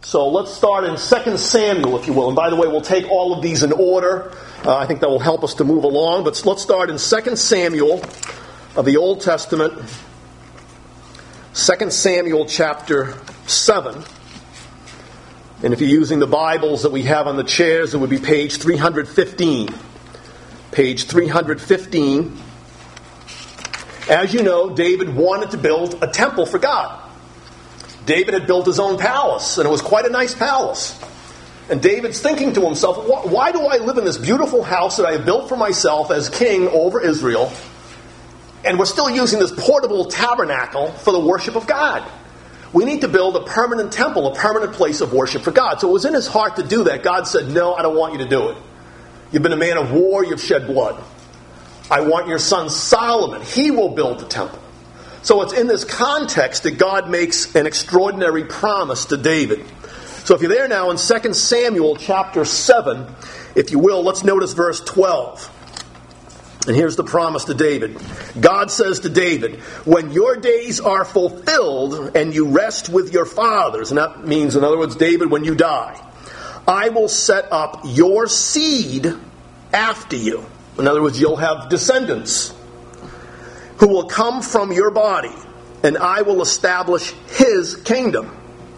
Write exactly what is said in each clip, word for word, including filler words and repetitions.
So let's start in Second Samuel, if you will. And by the way, we'll take all of these in order. Uh, I think that will help us to move along. But let's start in Second Samuel of the Old Testament. Second Samuel chapter seven. And if you're using the Bibles that we have on the chairs, it would be page three fifteen. Page three fifteen. As you know, David wanted to build a temple for God. David had built his own palace, and it was quite a nice palace. And David's thinking to himself, why do I live in this beautiful house that I have built for myself as king over Israel, and we're still using this portable tabernacle for the worship of God? We need to build a permanent temple, a permanent place of worship for God. So it was in his heart to do that. God said, no, I don't want you to do it. You've been a man of war, you've shed blood. I want your son Solomon. He will build the temple. So it's in this context that God makes an extraordinary promise to David. So if you're there now in Second Samuel chapter seven, if you will, let's notice verse twelve. And here's the promise to David. God says to David, when your days are fulfilled and you rest with your fathers, and that means, in other words, David, when you die, I will set up your seed after you. In other words, you'll have descendants who will come from your body, and I will establish his kingdom.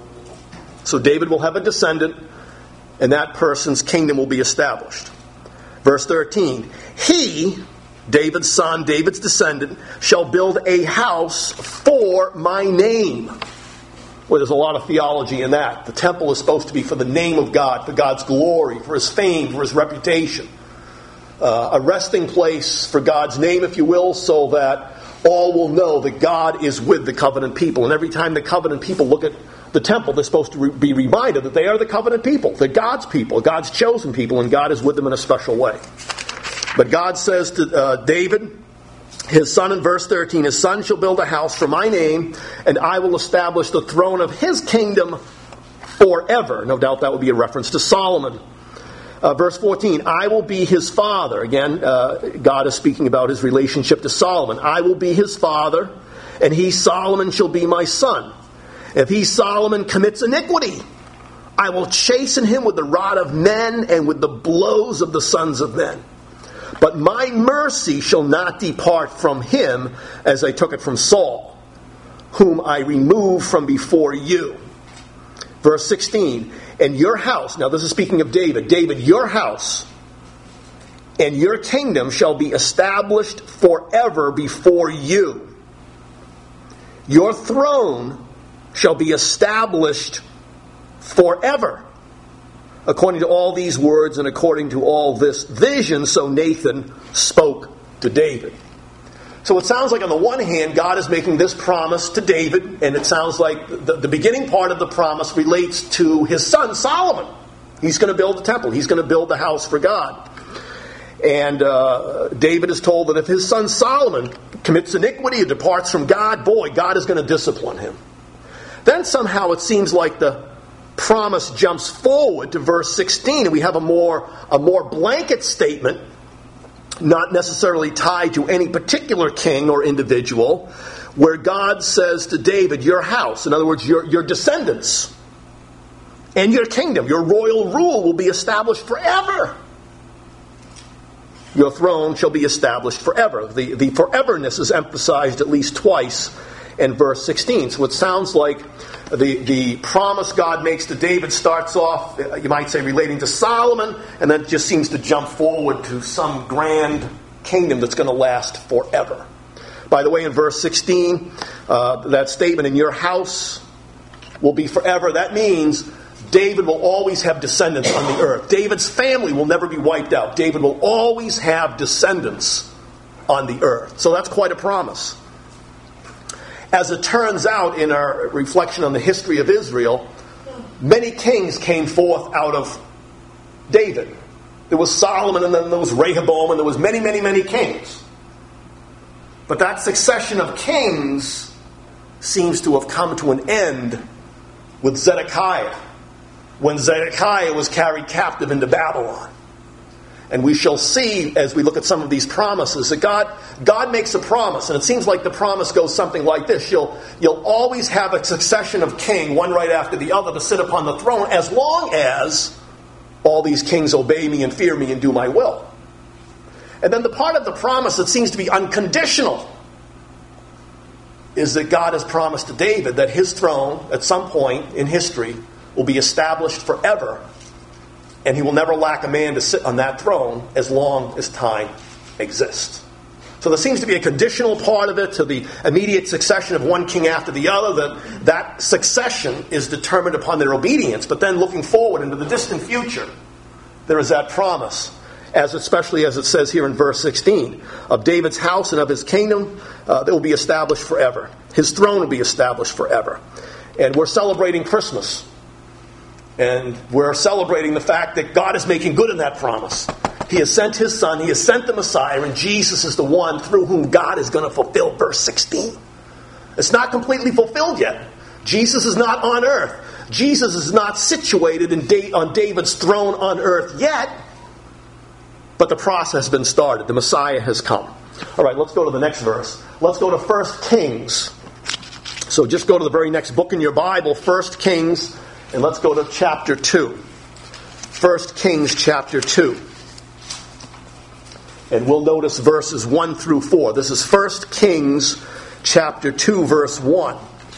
So David will have a descendant, and that person's kingdom will be established. Verse thirteen, he, David's son, David's descendant, shall build a house for my name. Well, there's a lot of theology in that. The temple is supposed to be for the name of God, for God's glory, for his fame, for his reputation. Uh, a resting place for God's name, if you will, so that all will know that God is with the covenant people. And every time the covenant people look at the temple, they're supposed to re- be reminded that they are the covenant people. They're God's people, God's chosen people, and God is with them in a special way. But God says to uh, David, his son, in verse thirteen, his son shall build a house for my name, and I will establish the throne of his kingdom forever. No doubt that would be a reference to Solomon. Uh, verse fourteen, I will be his father. Again, uh, God is speaking about his relationship to Solomon. I will be his father, and he, Solomon, shall be my son. If he, Solomon, commits iniquity, I will chasten him with the rod of men and with the blows of the sons of men. But my mercy shall not depart from him as I took it from Saul, whom I removed from before you. Verse sixteen, and your house, now this is speaking of David, David, your house and your kingdom shall be established forever before you. Your throne shall be established forever. According to all these words and according to all this vision, so Nathan spoke to David. So it sounds like on the one hand, God is making this promise to David, and it sounds like the, the beginning part of the promise relates to his son, Solomon. He's going to build a temple. He's going to build the house for God. And uh, David is told that if his son Solomon commits iniquity or departs from God, boy, God is going to discipline him. Then somehow it seems like the promise jumps forward to verse sixteen, and we have a more, a more blanket statement, not necessarily tied to any particular king or individual, where God says to David, your house, in other words, your, your descendants, and your kingdom, your royal rule will be established forever. Your throne shall be established forever. The, the foreverness is emphasized at least twice in verse sixteen. So it sounds like the, the promise God makes to David starts off, you might say, relating to Solomon, and then it just seems to jump forward to some grand kingdom that's going to last forever. By the way, in verse sixteen, uh, that statement, in your house will be forever, that means David will always have descendants on the earth. David's family will never be wiped out. David will always have descendants on the earth. So that's quite a promise. As it turns out, in our reflection on the history of Israel, many kings came forth out of David. There was Solomon, and then there was Rehoboam, and there was many, many, many kings. But that succession of kings seems to have come to an end with Zedekiah, when Zedekiah was carried captive into Babylon. And we shall see, as we look at some of these promises, that God God makes a promise, and it seems like the promise goes something like this. You'll, you'll always have a succession of king, one right after the other, to sit upon the throne, as long as all these kings obey me and fear me and do my will. And then the part of the promise that seems to be unconditional is that God has promised to David that his throne, at some point in history, will be established forever. And he will never lack a man to sit on that throne as long as time exists. So there seems to be a conditional part of it to the immediate succession of one king after the other. That that succession is determined upon their obedience. But then looking forward into the distant future, there is that promise, as especially as it says here in verse sixteen, of David's house and of his kingdom, uh, that will be established forever. His throne will be established forever. And we're celebrating Christmas. And we're celebrating the fact that God is making good in that promise. He has sent his Son, he has sent the Messiah, and Jesus is the one through whom God is going to fulfill verse sixteen. It's not completely fulfilled yet. Jesus is not on earth. Jesus is not situated in da- on David's throne on earth yet. But the process has been started. The Messiah has come. All right, let's go to the next verse. Let's go to First Kings. So just go to the very next book in your Bible, First Kings. And let's go to chapter two. First Kings chapter two. And we'll notice verses one through four. This is First Kings chapter two, verse one.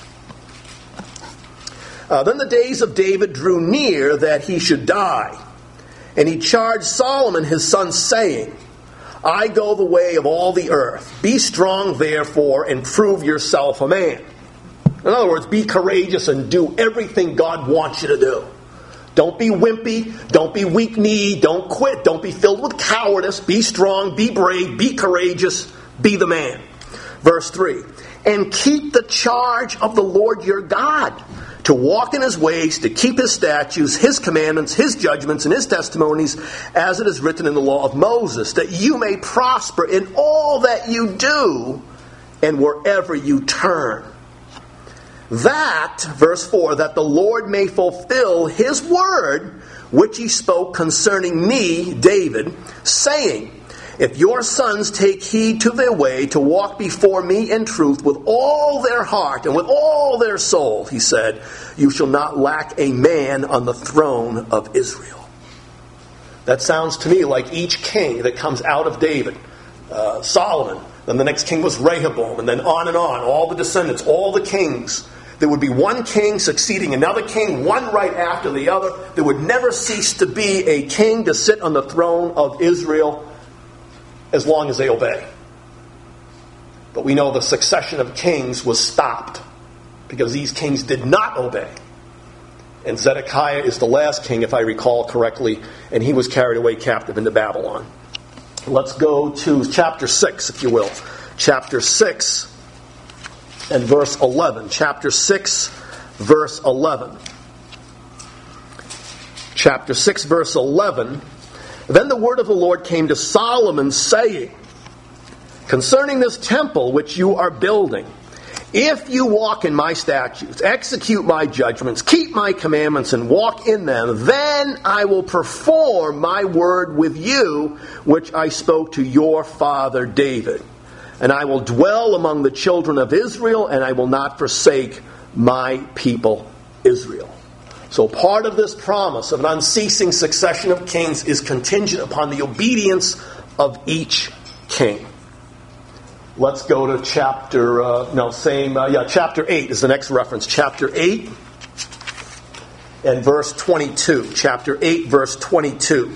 Uh, then the days of David drew near that he should die. And he charged Solomon his son, saying, I go the way of all the earth. Be strong, therefore, and prove yourself a man. In other words, be courageous and do everything God wants you to do. Don't be wimpy. Don't be weak-kneed. Don't quit. Don't be filled with cowardice. Be strong. Be brave. Be courageous. Be the man. Verse three. And keep the charge of the Lord your God, to walk in his ways, to keep his statutes, his commandments, his judgments, and his testimonies, as it is written in the law of Moses, that you may prosper in all that you do and wherever you turn. That, verse four, that the Lord may fulfill his word, which he spoke concerning me, David, saying, if your sons take heed to their way, to walk before me in truth with all their heart and with all their soul, he said, you shall not lack a man on the throne of Israel. That sounds to me like each king that comes out of David, uh, Solomon, then the next king was Rehoboam, and then on and on, all the descendants, all the kings. There would be one king succeeding another king, one right after the other. There would never cease to be a king to sit on the throne of Israel as long as they obey. But we know the succession of kings was stopped because these kings did not obey. And Zedekiah is the last king, if I recall correctly, and he was carried away captive into Babylon. Let's go to chapter six, if you will. Chapter six and verse eleven. Chapter six, verse eleven. Chapter six, verse eleven. Then the word of the Lord came to Solomon, saying, concerning this temple which you are building, if you walk in my statutes, execute my judgments, keep my commandments, and walk in them, then I will perform my word with you, which I spoke to your father David. And I will dwell among the children of Israel, and I will not forsake my people Israel. So part of this promise of an unceasing succession of kings is contingent upon the obedience of each king. Let's go to chapter, uh, no, same, uh, yeah, chapter eight is the next reference. Chapter eight and verse twenty-two. Chapter eight, verse twenty-two.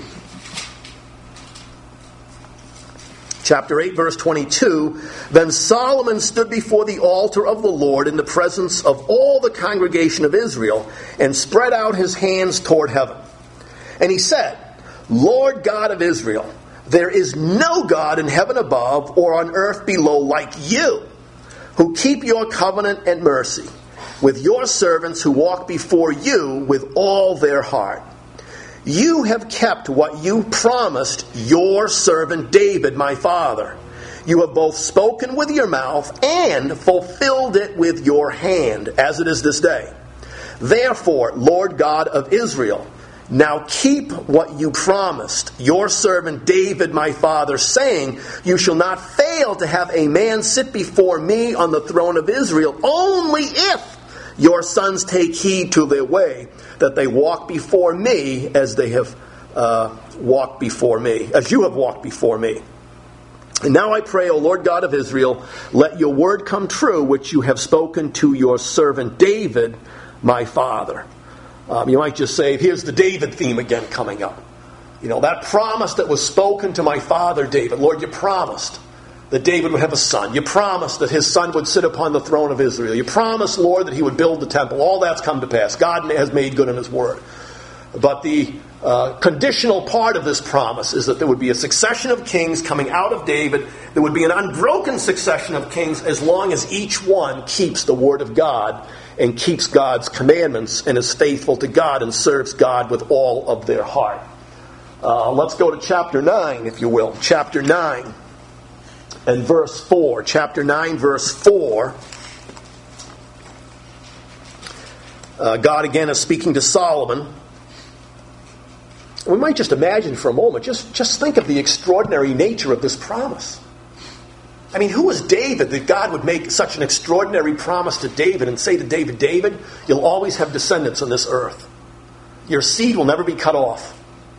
Chapter eight, verse twenty-two, then Solomon stood before the altar of the Lord in the presence of all the congregation of Israel and spread out his hands toward heaven. And he said, Lord God of Israel, there is no God in heaven above or on earth below like you, who keep your covenant and mercy with your servants who walk before you with all their heart. You have kept what you promised your servant David, my father. You have both spoken with your mouth and fulfilled it with your hand, as it is this day. Therefore, Lord God of Israel, Now keep what you promised your servant David my father, saying, you shall not fail to have a man sit before me on the throne of Israel, only if your sons take heed to their way, that they walk before me as they have uh, walked before me, as you have walked before me. And now I pray, O Lord God of Israel, let your word come true, which you have spoken to your servant David, my father. Um, you might just say, here's the David theme again coming up. You know, that promise that was spoken to my father David. Lord, you promised that David would have a son. You promised that his son would sit upon the throne of Israel. You promised, Lord, that he would build the temple. All that's come to pass. God has made good in his word. But the uh, conditional part of this promise is that there would be a succession of kings coming out of David. There would be an unbroken succession of kings as long as each one keeps the word of God and keeps God's commandments and is faithful to God and serves God with all of their heart. Uh, let's go to chapter nine, if you will. Chapter nine and verse four. Chapter nine, verse four. Uh, God again is speaking to Solomon. We might just imagine for a moment, just, just think of the extraordinary nature of this promise. I mean, who was David that God would make such an extraordinary promise to David and say to David, David, you'll always have descendants on this earth. Your seed will never be cut off.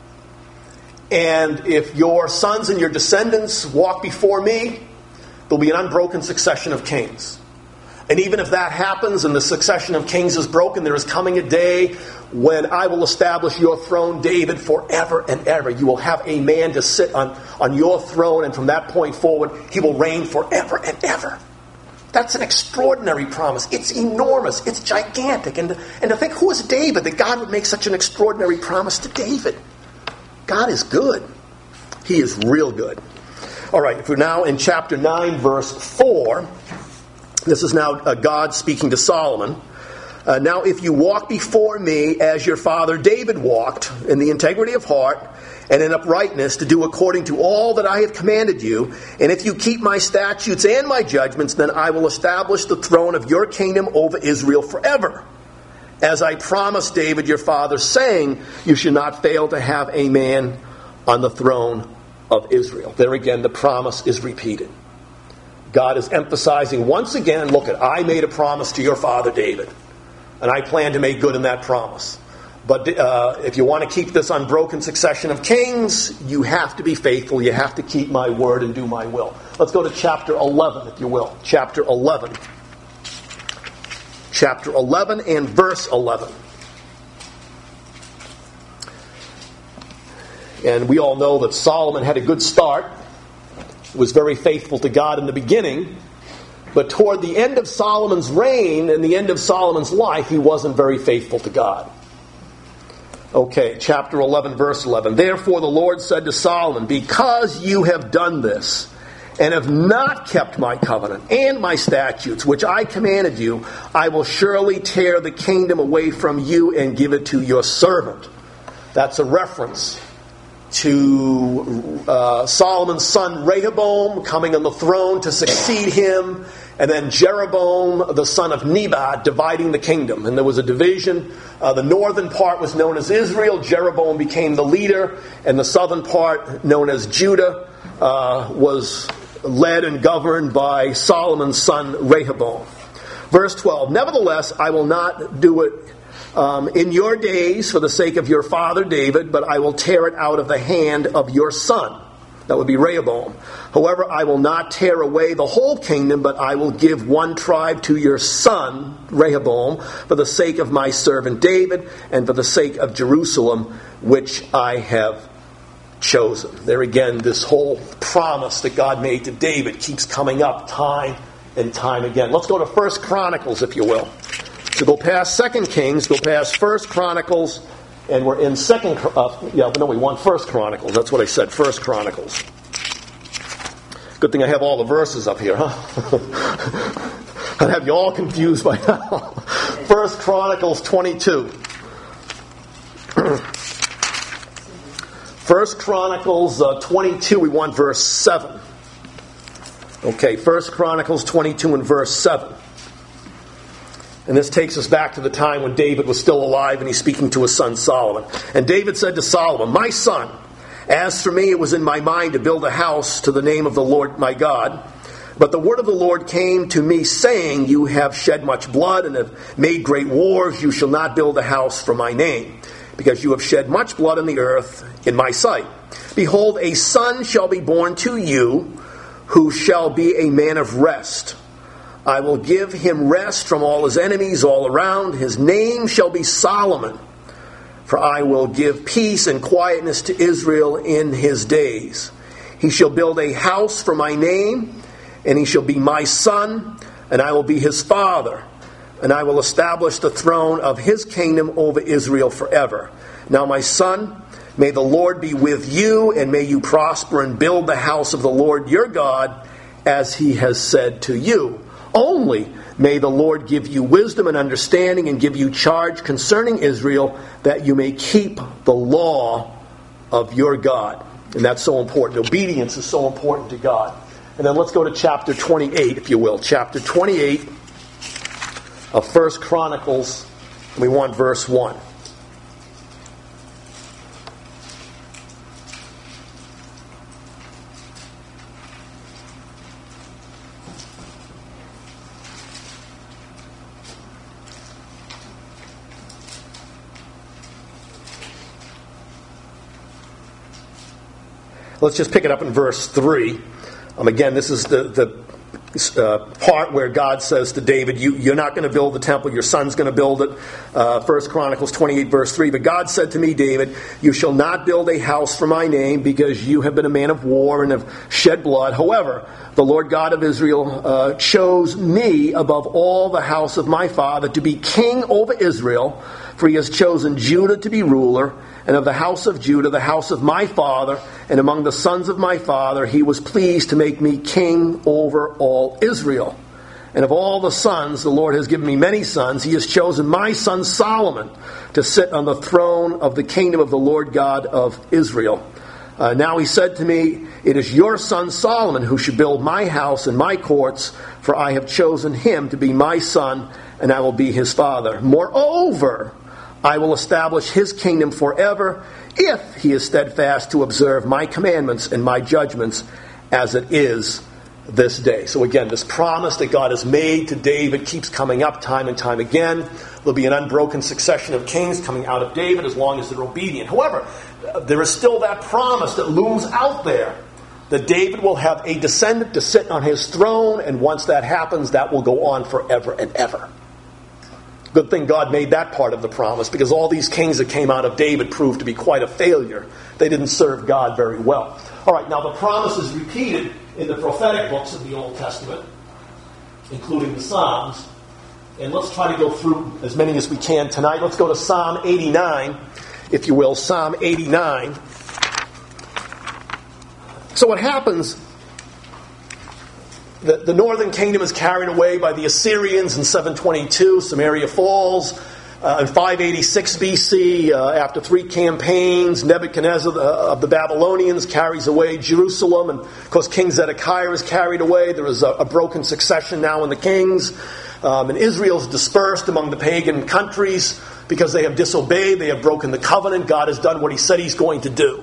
And if your sons and your descendants walk before me, there'll be an unbroken succession of kings. And even if that happens and the succession of kings is broken, there is coming a day when I will establish your throne, David, forever and ever. You will have a man to sit on, on your throne, and from that point forward, he will reign forever and ever. That's an extraordinary promise. It's enormous. It's gigantic. And, and to think, who is David that God would make such an extraordinary promise to David? God is good. He is real good. All right, if we're now in chapter nine, verse four, this is now uh, God speaking to Solomon. Uh, now, if you walk before me as your father David walked, in the integrity of heart and in uprightness, to do according to all that I have commanded you, and if you keep my statutes and my judgments, then I will establish the throne of your kingdom over Israel forever. As I promised David your father, saying, you should not fail to have a man on the throne of Israel. There again, the promise is repeated. God is emphasizing once again, look, at I made a promise to your father David. And I plan to make good in that promise. But uh, if you want to keep this unbroken succession of kings, you have to be faithful. You have to keep my word and do my will. Let's go to chapter eleven, if you will. Chapter eleven. Chapter eleven and verse eleven. And we all know that Solomon had a good start. He was very faithful to God in the beginning. But toward the end of Solomon's reign and the end of Solomon's life, he wasn't very faithful to God. Okay, chapter eleven, verse eleven. Therefore the Lord said to Solomon, because you have done this, and have not kept my covenant and my statutes, which I commanded you, I will surely tear the kingdom away from you and give it to your servant. That's a reference to uh, Solomon's son Rehoboam coming on the throne to succeed him, and then Jeroboam, the son of Nebat, dividing the kingdom. And there was a division. Uh, the northern part was known as Israel. Jeroboam became the leader, and the southern part, known as Judah, uh, was led and governed by Solomon's son Rehoboam. Verse twelve, nevertheless, I will not do it Um, in your days for the sake of your father David, but I will tear it out of the hand of your son. That would be Rehoboam. However, I will not tear away the whole kingdom, but I will give one tribe to your son, Rehoboam, for the sake of my servant David, and for the sake of Jerusalem, which I have chosen. There again, this whole promise that God made to David keeps coming up time and time again. Let's go to First Chronicles, if you will. So go past Second Kings, go past First Chronicles, and we're in Second. Uh, yeah, no, we want First Chronicles. That's what I said. First Chronicles. Good thing I have all the verses up here, huh? I'd have you all confused by now. First Chronicles twenty-two. First Chronicles uh, twenty-two. We want verse seven. Okay, First Chronicles twenty-two and verse seven. And this takes us back to the time when David was still alive and he's speaking to his son Solomon. And David said to Solomon, "My son, as for me, it was in my mind to build a house to the name of the Lord my God. But the word of the Lord came to me, saying, You have shed much blood and have made great wars. You shall not build a house for my name, because you have shed much blood on the earth in my sight. Behold, a son shall be born to you, who shall be a man of rest. I will give him rest from all his enemies all around. His name shall be Solomon. For I will give peace and quietness to Israel in his days. He shall build a house for my name, and he shall be my son, and I will be his father. And I will establish the throne of his kingdom over Israel forever. Now, my son, may the Lord be with you, and may you prosper and build the house of the Lord your God, as he has said to you. Only may the Lord give you wisdom and understanding, and give you charge concerning Israel, that you may keep the law of your God." And that's so important. Obedience is so important to God. And then let's go to chapter twenty-eight, if you will. Chapter twenty-eight of First Chronicles. And we want verse one. Let's just pick it up in verse three. Um, again, this is the, the uh, part where God says to David, you, you're not going to build the temple, your son's going to build it. Uh, First Chronicles twenty-eight, verse three. But God said to me, David, you shall not build a house for my name, because you have been a man of war and have shed blood. However, the Lord God of Israel uh, chose me above all the house of my father to be king over Israel, for he has chosen Judah to be ruler, and of the house of Judah, the house of my father, and among the sons of my father, he was pleased to make me king over all Israel. And of all the sons, the Lord has given me many sons. He has chosen my son Solomon to sit on the throne of the kingdom of the Lord God of Israel. Uh, now he said to me, it is your son Solomon who should build my house and my courts, for I have chosen him to be my son, and I will be his father. Moreover, I will establish his kingdom forever, if he is steadfast to observe my commandments and my judgments, as it is this day. So again, this promise that God has made to David keeps coming up time and time again. There'll be an unbroken succession of kings coming out of David as long as they're obedient. However, there is still that promise that looms out there, that David will have a descendant to sit on his throne, and once that happens, that will go on forever and ever. Good thing God made that part of the promise, because all these kings that came out of David proved to be quite a failure. They didn't serve God very well. All right, now the promise is repeated in the prophetic books of the Old Testament, including the Psalms. And let's try to go through as many as we can tonight. Let's go to Psalm eighty-nine, if you will. Psalm eighty-nine. So what happens, the, the northern kingdom is carried away by the Assyrians in seven twenty-two. Samaria falls. Uh, in five eighty-six B C, uh, after three campaigns, Nebuchadnezzar uh, of the Babylonians carries away Jerusalem. And, of course, King Zedekiah is carried away. There is a, a broken succession now in the kings. Um, and Israel's dispersed among the pagan countries because they have disobeyed. They have broken the covenant. God has done what he said he's going to do.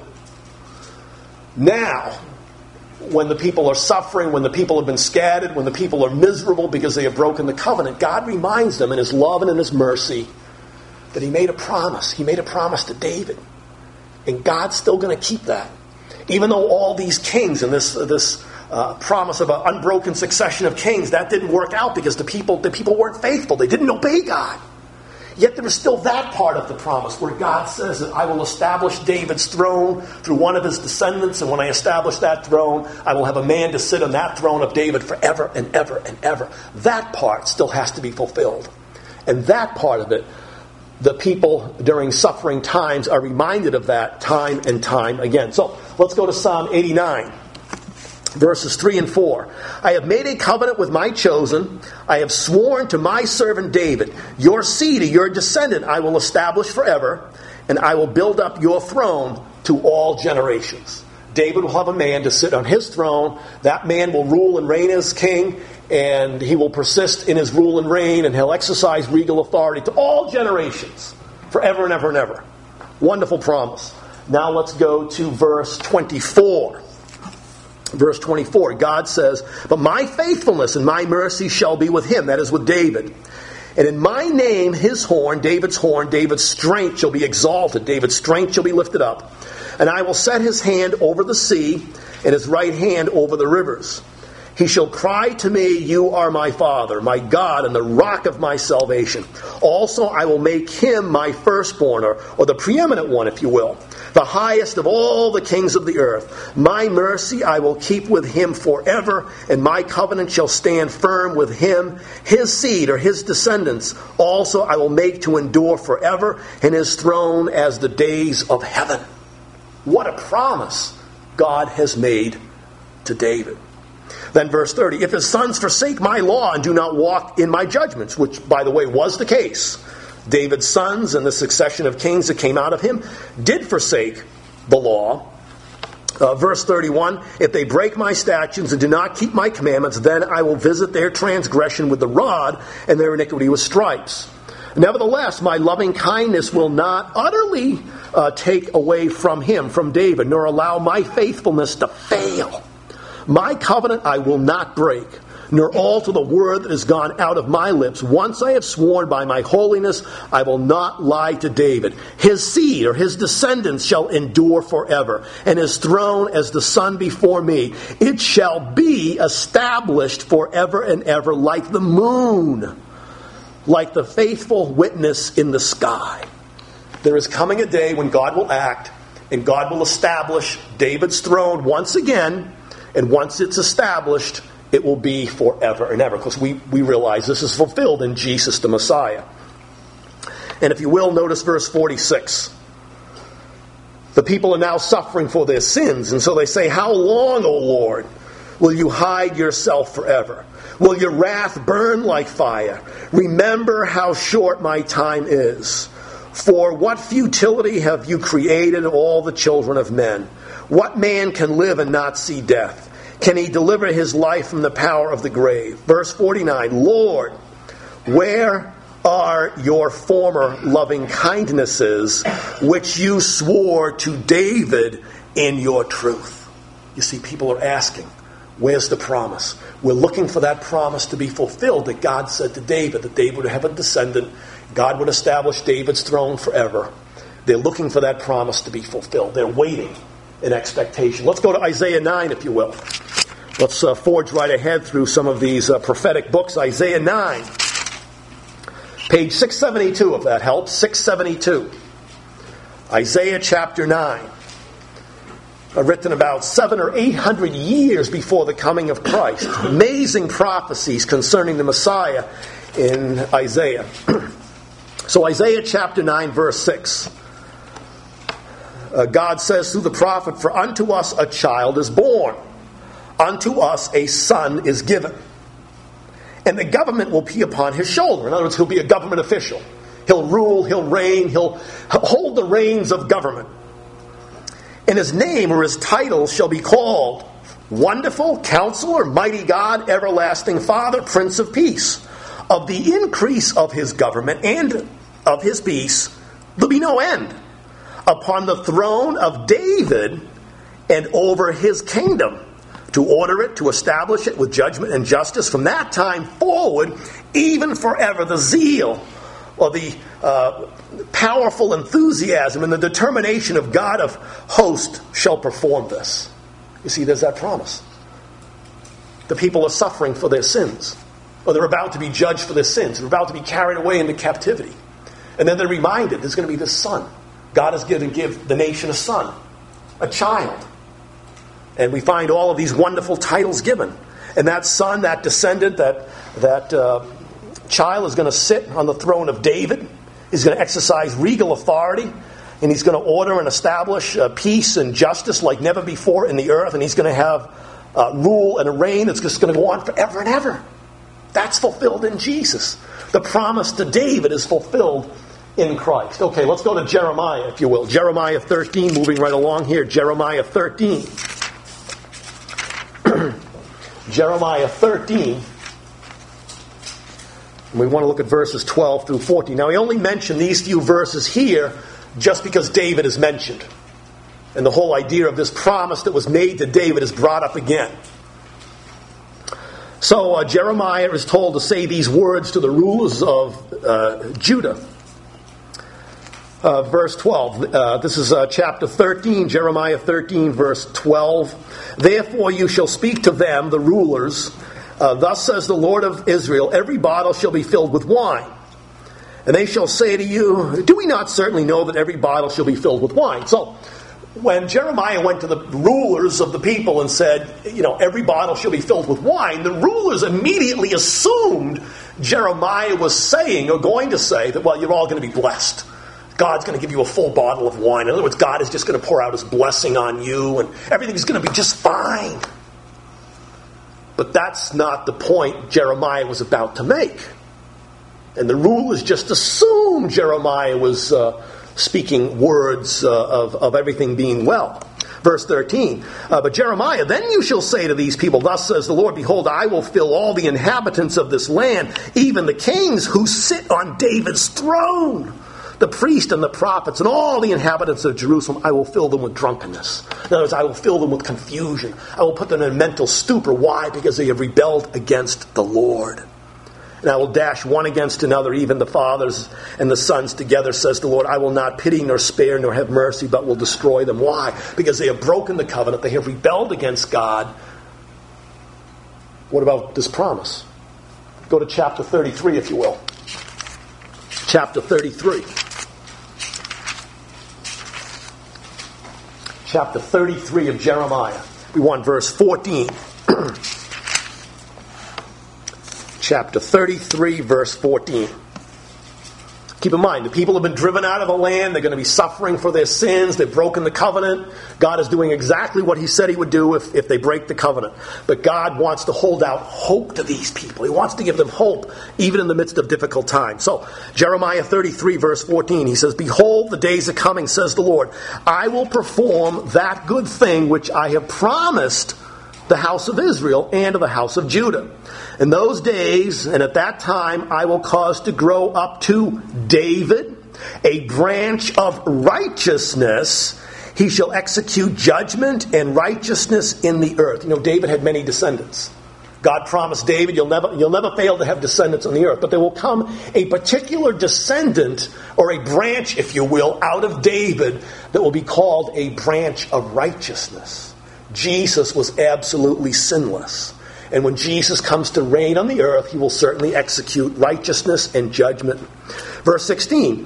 Now, when the people are suffering, when the people have been scattered, when the people are miserable because they have broken the covenant, God reminds them in his love and in his mercy that he made a promise. He made a promise to David. And God's still going to keep that. Even though all these kings and this uh, this uh, promise of an unbroken succession of kings, that didn't work out because the people, the people weren't faithful. They didn't obey God. Yet there is still that part of the promise where God says that I will establish David's throne through one of his descendants, and when I establish that throne, I will have a man to sit on that throne of David forever and ever and ever. That part still has to be fulfilled. And that part of it, the people during suffering times are reminded of that time and time again. So let's go to Psalm eighty-nine, verses three and four. I have made a covenant with my chosen. I have sworn to my servant David, your seed, your descendant, I will establish forever, and I will build up your throne to all generations. David will have a man to sit on his throne. That man will rule and reign as king, and he will persist in his rule and reign, and he'll exercise regal authority to all generations, forever and ever and ever. Wonderful promise. Now let's go to verse twenty-four. Verse twenty-four, God says, "But my faithfulness and my mercy shall be with him," that is with David. "And in my name, his horn," David's horn, David's strength shall be exalted. David's strength shall be lifted up. "And I will set his hand over the sea, and his right hand over the rivers. He shall cry to me, 'You are my Father, my God, and the rock of my salvation.' Also I will make him my firstborn," or, or the preeminent one, if you will, "the highest of all the kings of the earth. My mercy I will keep with him forever, and my covenant shall stand firm with him. His seed," or his descendants, "also I will make to endure forever, and his throne as the days of heaven." What a promise God has made to David. Then verse thirty, "If his sons forsake my law and do not walk in my judgments," which, by the way, was the case. David's sons and the succession of kings that came out of him did forsake the law. Uh, verse thirty-one, "If they break my statutes and do not keep my commandments, then I will visit their transgression with the rod and their iniquity with stripes. Nevertheless, my loving kindness will not utterly uh, take away from him," from David, "nor allow my faithfulness to fail. My covenant I will not break, nor alter the word that has gone out of my lips. Once I have sworn by my holiness, I will not lie to David. His seed," or his descendants, "shall endure forever, and his throne as the sun before me. It shall be established forever and ever, like the moon, like the faithful witness in the sky." There is coming a day when God will act, and God will establish David's throne once again, and once it's established, it will be forever and ever, because we, we realize this is fulfilled in Jesus the Messiah. And if you will, notice verse forty-six. The people are now suffering for their sins, and so they say, "How long, O Lord, will you hide yourself forever? Will your wrath burn like fire? Remember how short my time is. For what futility have you created all the children of men? What man can live and not see death? Can he deliver his life from the power of the grave?" Verse forty-nine, "Lord, where are your former loving kindnesses, which you swore to David in your truth?" You see, people are asking, where's the promise? We're looking for that promise to be fulfilled that God said to David, that David would have a descendant, God would establish David's throne forever. They're looking for that promise to be fulfilled. They're waiting in expectation. Let's go to Isaiah nine, if you will. Let's uh, forge right ahead through some of these uh, prophetic books. Isaiah nine, page six seventy-two, if that helps. six seventy-two. Isaiah chapter nine. Uh, written about seven or eight hundred years before the coming of Christ. Amazing prophecies concerning the Messiah in Isaiah. So Isaiah chapter nine, verse six. Uh, God says through the prophet, "For unto us a child is born, unto us a son is given, and the government will be upon his shoulder." In other words, he'll be a government official. He'll rule, he'll reign, he'll hold the reins of government. "And his name," or his title, "shall be called Wonderful, Counselor, Mighty God, Everlasting Father, Prince of Peace. Of the increase of his government and of his peace there'll be no end, upon the throne of David and over his kingdom, to order it, to establish it with judgment and justice from that time forward, even forever. The zeal," or the uh, powerful enthusiasm and the determination of God of hosts shall perform this. You see, there's that promise. The people are suffering for their sins, or they're about to be judged for their sins. They're about to be carried away into captivity. And then they're reminded there's going to be this son. God is going to give the nation a son, a child. And we find all of these wonderful titles given. And that son, that descendant, that, that uh, child is going to sit on the throne of David. He's going to exercise regal authority. And he's going to order and establish uh, peace and justice like never before in the earth. And he's going to have uh, rule and a reign that's just going to go on forever and ever. That's fulfilled in Jesus. The promise to David is fulfilled in Christ. Okay, let's go to Jeremiah, if you will. Jeremiah thirteen, moving right along here. Jeremiah thirteen. Jeremiah thirteen We want to look at verses twelve through fourteen. Now, we only mention these few verses here just because David is mentioned. And the whole idea of this promise that was made to David is brought up again. So uh, Jeremiah is told to say these words to the rulers of uh, Judah. Uh, verse twelve. Uh, this is uh, chapter thirteen, Jeremiah thirteen, verse twelve. Therefore you shall speak to them, the rulers. Uh, Thus says the Lord of Israel, every bottle shall be filled with wine. And they shall say to you, do we not certainly know that every bottle shall be filled with wine? So, when Jeremiah went to the rulers of the people and said, you know, every bottle shall be filled with wine, the rulers immediately assumed Jeremiah was saying or going to say that, well, you're all going to be blessed. God's going to give you a full bottle of wine. In other words, God is just going to pour out his blessing on you and everything's going to be just fine. But that's not the point Jeremiah was about to make. And the rulers just assumed Jeremiah was uh, speaking words uh, of, of everything being well. Verse thirteen, uh, but Jeremiah, then you shall say to these people, thus says the Lord, behold, I will fill all the inhabitants of this land, even the kings who sit on David's throne, the priest and the prophets, and all the inhabitants of Jerusalem, I will fill them with drunkenness. In other words, I will fill them with confusion. I will put them in a mental stupor. Why? Because they have rebelled against the Lord. And I will dash one against another, even the fathers and the sons together, says the Lord. I will not pity nor spare nor have mercy, but will destroy them. Why? Because they have broken the covenant. They have rebelled against God. What about this promise? Go to chapter thirty-three, if you will. Chapter thirty-three. Chapter thirty-three of Jeremiah. We want verse fourteen. Chapter thirty-three, verse fourteen. Keep in mind, the people have been driven out of the land. They're going to be suffering for their sins. They've broken the covenant. God is doing exactly what he said he would do if, if they break the covenant. But God wants to hold out hope to these people. He wants to give them hope even in the midst of difficult times. So, Jeremiah thirty-three, verse fourteen, he says, behold, the days are coming, says the Lord. I will perform that good thing which I have promised the house of Israel and to the house of Judah. In those days and at that time I will cause to grow up to David a branch of righteousness. He shall execute judgment and righteousness in the earth. You know, David had many descendants. God promised David, you'll never, you'll never fail to have descendants on the earth. But there will come a particular descendant, or a branch, if you will, out of David that will be called a branch of righteousness. Jesus was absolutely sinless. And when Jesus comes to reign on the earth, he will certainly execute righteousness and judgment. Verse sixteen.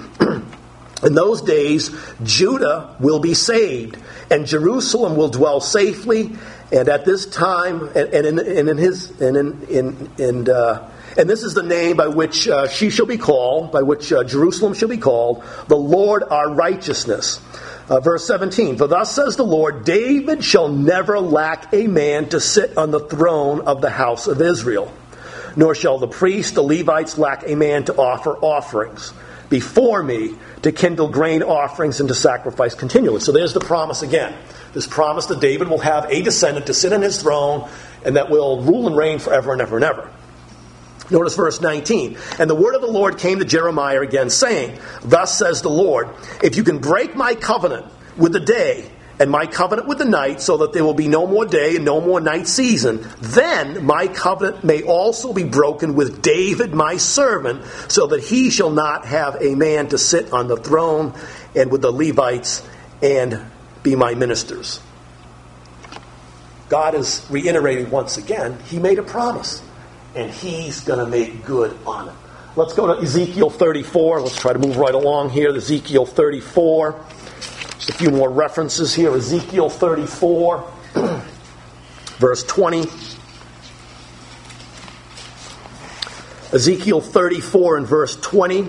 In those days, Judah will be saved, and Jerusalem will dwell safely. And at this time, and, and in, and in his, and in, in, and uh, and this is the name by which uh, she shall be called, by which uh, Jerusalem shall be called, the Lord our righteousness. Uh, verse seventeen, for thus says the Lord, David shall never lack a man to sit on the throne of the house of Israel, nor shall the priests, the Levites, lack a man to offer offerings before me, to kindle grain offerings and to sacrifice continually. So there's the promise again. This promise that David will have a descendant to sit on his throne and that will rule and reign forever and ever and ever. Notice verse nineteen. And the word of the Lord came to Jeremiah again, saying, thus says the Lord, if you can break my covenant with the day and my covenant with the night, so that there will be no more day and no more night season, then my covenant may also be broken with David my servant, so that he shall not have a man to sit on the throne, and with the Levites and be my ministers. God is reiterating once again, he made a promise. And he's going to make good on it. Let's go to Ezekiel thirty-four. Let's try to move right along here. Ezekiel thirty-four. Just a few more references here. Ezekiel thirty-four, verse twenty. Ezekiel thirty-four and verse twenty.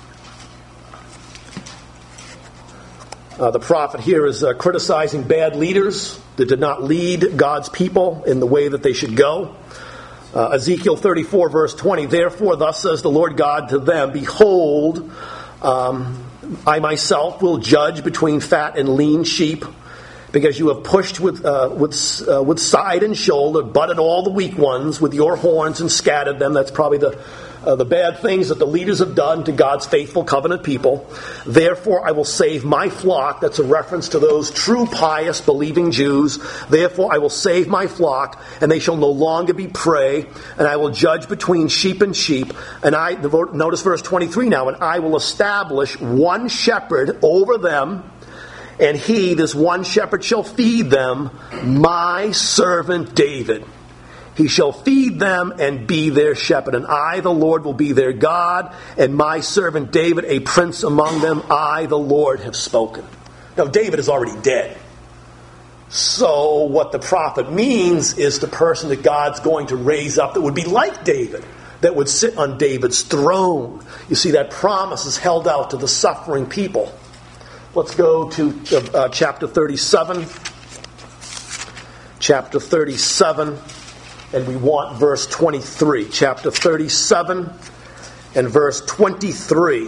Uh, the prophet here is uh, criticizing bad leaders that did not lead God's people in the way that they should go. Uh, Ezekiel thirty-four, verse twenty, therefore thus says the Lord God to them, behold, um, I myself will judge between fat and lean sheep, because you have pushed with uh, with uh, with side and shoulder, butted all the weak ones with your horns and scattered them. That's probably the uh, the bad things that the leaders have done to God's faithful covenant people. Therefore, I will save my flock. That's a reference to those true, pious, believing Jews. Therefore, I will save my flock, and they shall no longer be prey. And I will judge between sheep and sheep. And I notice verse twenty-three now. And I will establish one shepherd over them. And he, this one shepherd, shall feed them, my servant David. He shall feed them and be their shepherd. And I, the Lord, will be their God, and my servant David, a prince among them. I, the Lord, have spoken. Now, David is already dead. So what the prophet means is the person that God's going to raise up that would be like David, that would sit on David's throne. You see, that promise is held out to the suffering people. Let's go to uh, chapter thirty-seven. Chapter thirty-seven, and we want verse twenty-three. Chapter thirty-seven and verse twenty-three.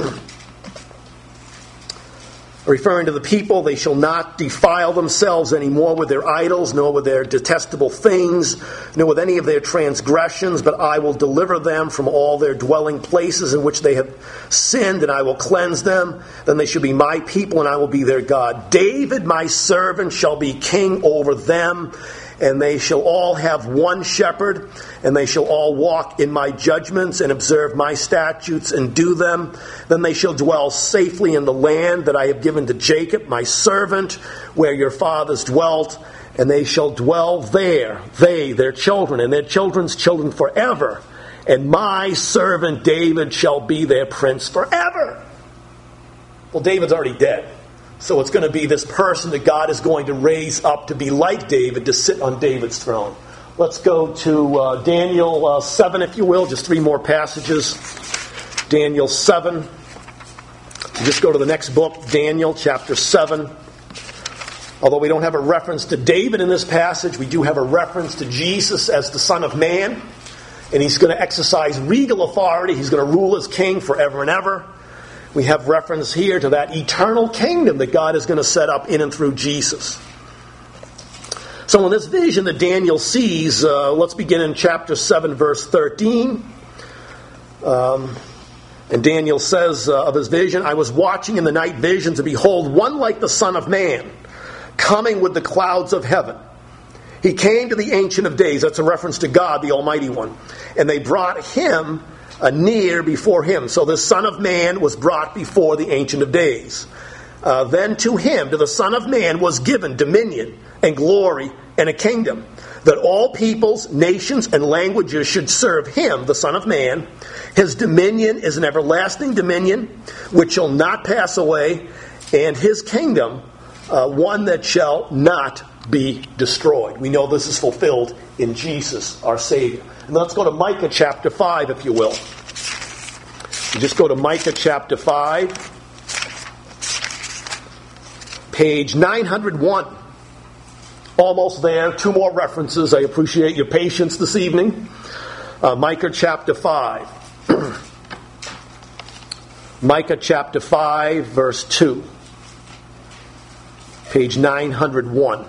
Referring to the people, they shall not defile themselves anymore with their idols, nor with their detestable things, nor with any of their transgressions, but I will deliver them from all their dwelling places in which they have sinned, and I will cleanse them. Then they shall be my people, and I will be their God. David, my servant, shall be king over them, and they shall all have one shepherd, and they shall all walk in my judgments and observe my statutes and do them. Then they shall dwell safely in the land that I have given to Jacob, my servant, where your fathers dwelt, and they shall dwell there, they, their children, and their children's children forever. And my servant David shall be their prince forever. Well, David's already dead. So it's going to be this person that God is going to raise up to be like David, to sit on David's throne. Let's go to uh, Daniel uh, seven, if you will. Just three more passages. Daniel seven. Just go to the next book, Daniel chapter seven. Although we don't have a reference to David in this passage, we do have a reference to Jesus as the Son of Man. And he's going to exercise regal authority. He's going to rule as king forever and ever. We have reference here to that eternal kingdom that God is going to set up in and through Jesus. So in this vision that Daniel sees, uh, let's begin in chapter seven, verse thirteen. Um, and Daniel says uh, of his vision, I was watching in the night visions, and behold, one like the Son of Man, coming with the clouds of heaven. He came to the Ancient of Days. That's a reference to God, the Almighty One. And they brought him Uh, near before him. So the Son of Man was brought before the Ancient of Days. Uh, then to him, to the Son of Man, was given dominion and glory and a kingdom, that all peoples, nations, and languages should serve him, the Son of Man. His dominion is an everlasting dominion which shall not pass away, and his kingdom uh, one that shall not be destroyed. We know this is fulfilled in Jesus, our Savior. And let's go to Micah chapter five, if you will. You just go to Micah chapter five, page nine hundred one. Almost there. Two more references. I appreciate your patience this evening. Uh, Micah chapter five. Micah chapter five, verse two. Page nine hundred one.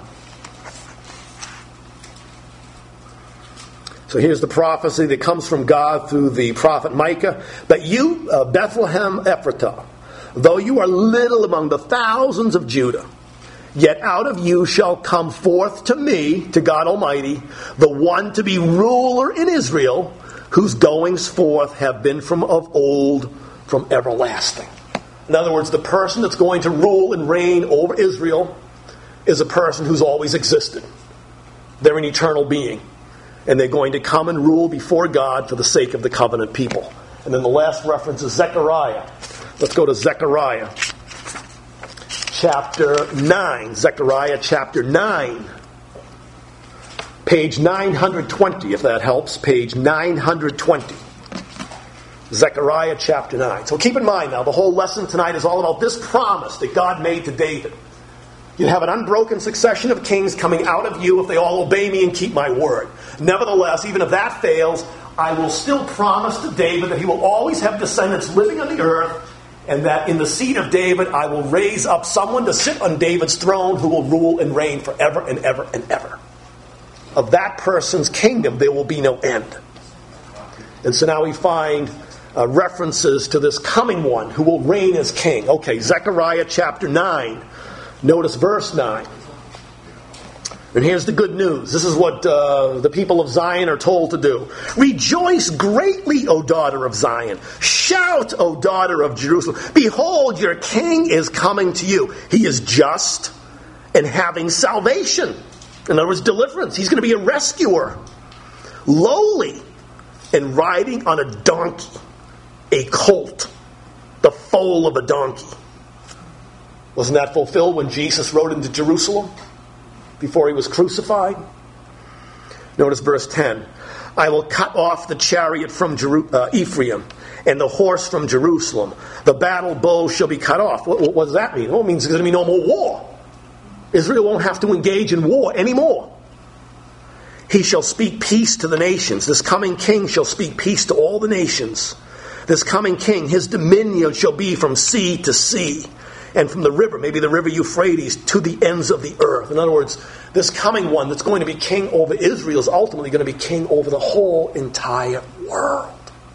So here's the prophecy that comes from God through the prophet Micah. But you, uh, Bethlehem Ephratah, though you are little among the thousands of Judah, yet out of you shall come forth to me, to God Almighty, the one to be ruler in Israel, whose goings forth have been from of old, from everlasting. In other words, the person that's going to rule and reign over Israel is a person who's always existed. They're an eternal being. And they're going to come and rule before God for the sake of the covenant people. And then the last reference is Zechariah. Let's go to Zechariah chapter nine. Zechariah chapter nine. Page nine hundred twenty, if that helps. Page nine hundred twenty. Zechariah chapter nine. So keep in mind now, the whole lesson tonight is all about this promise that God made to David. You have an unbroken succession of kings coming out of you if they all obey me and keep my word. Nevertheless, even if that fails, I will still promise to David that he will always have descendants living on the earth and that in the seed of David I will raise up someone to sit on David's throne who will rule and reign forever and ever and ever. Of that person's kingdom there will be no end. And so now we find uh, references to this coming one who will reign as king. Okay, Zechariah chapter nine. Notice verse nine. And here's the good news. This is what uh, the people of Zion are told to do. Rejoice greatly, O daughter of Zion. Shout, O daughter of Jerusalem. Behold, your king is coming to you. He is just and having salvation. In other words, deliverance. He's going to be a rescuer. Lowly and riding on a donkey, a colt, the foal of a donkey. Wasn't that fulfilled when Jesus rode into Jerusalem before he was crucified? Notice verse ten. I will cut off the chariot from Jeru- uh, Ephraim and the horse from Jerusalem. The battle bow shall be cut off. What, what does that mean? Well, it means there's going to be no more war. Israel won't have to engage in war anymore. He shall speak peace to the nations. This coming king shall speak peace to all the nations. This coming king, his dominion shall be from sea to sea, and from the river, maybe the river Euphrates, to the ends of the earth. In other words, this coming one that's going to be king over Israel is ultimately going to be king over the whole entire world.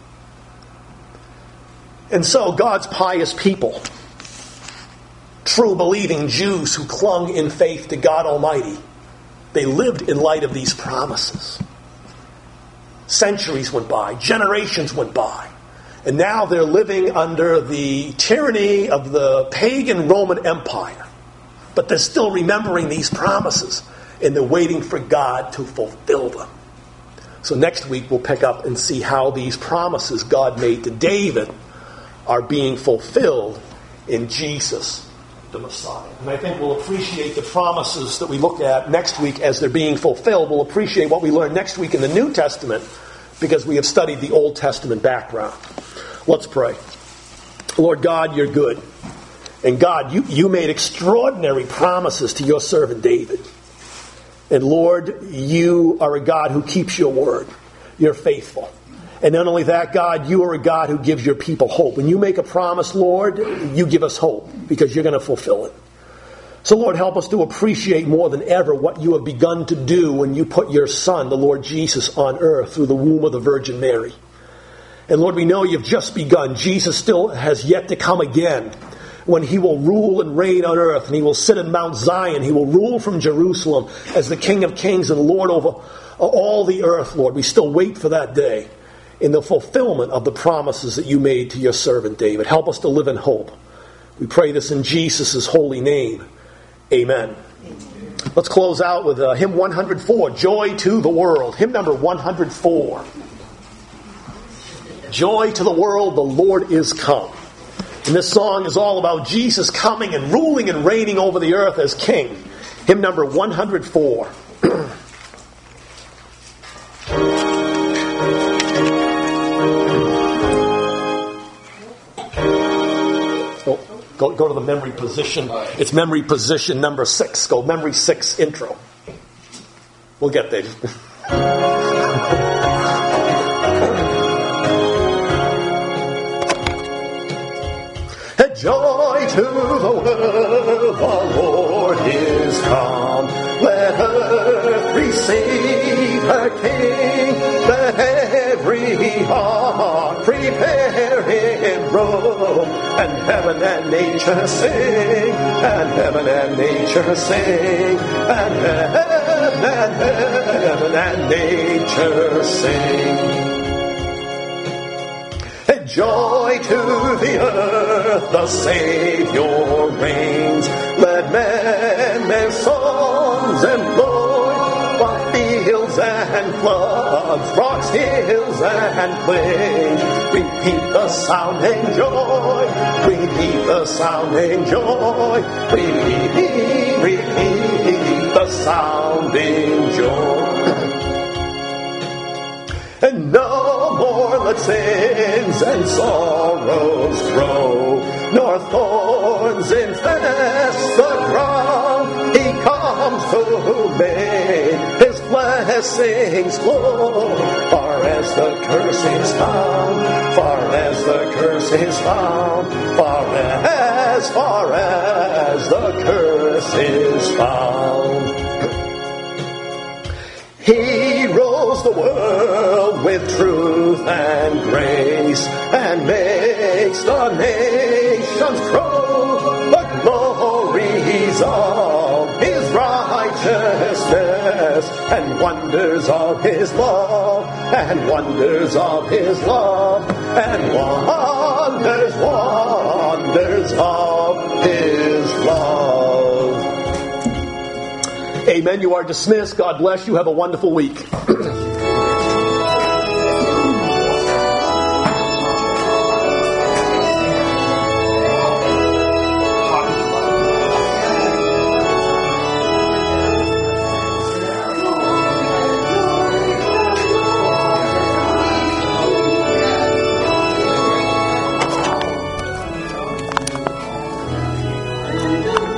And so God's pious people, true believing Jews who clung in faith to God Almighty, they lived in light of these promises. Centuries went by, generations went by. And now they're living under the tyranny of the pagan Roman Empire. But they're still remembering these promises. And they're waiting for God to fulfill them. So next week we'll pick up and see how these promises God made to David are being fulfilled in Jesus, the Messiah. And I think we'll appreciate the promises that we look at next week as they're being fulfilled. We'll appreciate what we learn next week in the New Testament because we have studied the Old Testament background. Let's pray. Lord God, you're good. And God, you, you made extraordinary promises to your servant David. And Lord, you are a God who keeps your word. You're faithful. And not only that, God, you are a God who gives your people hope. When you make a promise, Lord, you give us hope because you're going to fulfill it. So, Lord, help us to appreciate more than ever what you have begun to do when you put your Son, the Lord Jesus, on earth through the womb of the Virgin Mary. And Lord, we know you've just begun. Jesus still has yet to come again when he will rule and reign on earth, and he will sit in Mount Zion. He will rule from Jerusalem as the King of Kings and Lord over all the earth, Lord. We still wait for that day in the fulfillment of the promises that you made to your servant David. Help us to live in hope. We pray this in Jesus' holy name. Amen. Amen. Let's close out with uh, hymn one hundred four, Joy to the World. Hymn number one hundred four. Joy to the world, the Lord is come. And this song is all about Jesus coming and ruling and reigning over the earth as King. Hymn number one hundred four. oh, go, go to the memory position. It's memory position number six. Go memory six intro. We'll get there. Joy to the world, the Lord is come. Let earth receive her King. Let every heart prepare him robe. And heaven and nature sing. And heaven and nature sing. And heaven and heaven and nature sing. Joy to the earth, the Savior reigns. Let men make songs employ, while fields and floods, rocks, hills and plains. Repeat the sounding joy, repeat the sounding joy, repeat, repeat the sounding joy. And no more let sins and sorrows grow, nor thorns infest the ground. He comes to make his flesh blessings flow, far as the curse is found, far as the curse is found, far as, far as the curse is found. He rules the world with truth and grace, and makes the nations grow the glories of his righteousness, and wonders of his love, and wonders of his love, and wonders, wonders of his love. Amen. You are dismissed. God bless you. Have a wonderful week.